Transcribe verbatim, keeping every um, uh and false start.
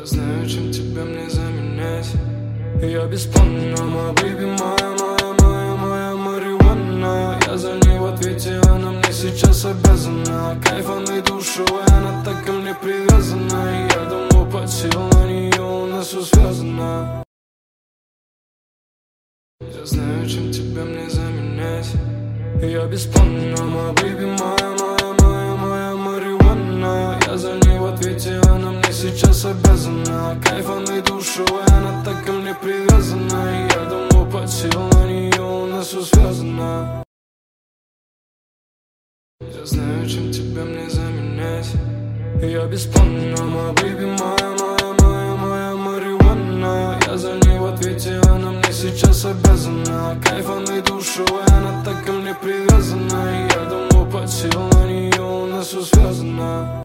Я знаю, чем тебя мне заменять. Я бесплатна, моя бэйби, моя, моя, моя, моя марихуана. Я за ней в ответе, она мне сейчас обязана кайфом и душой, она так ко мне привязана. Я давно подсел на нее, у нас все связано. Я знаю, чем тебя мне заменять. Я бесплатна, моя бэйби, моя, моя, моя, моя марихуана. Я за ней в ответе, она мне сейчас обязана кайфом и душой, она так ко мне привязана. Я давно подсел на нее, у нас все связано. Я знаю, чем тебя мне заменять. Я бесплатна, моя бэйби, моя, моя, моя, моя марихуана. Я за ней в ответе, она мне сейчас обязана кайфом и душой, она так ко мне привязана. Я давно подсел на нее, у нас все связано.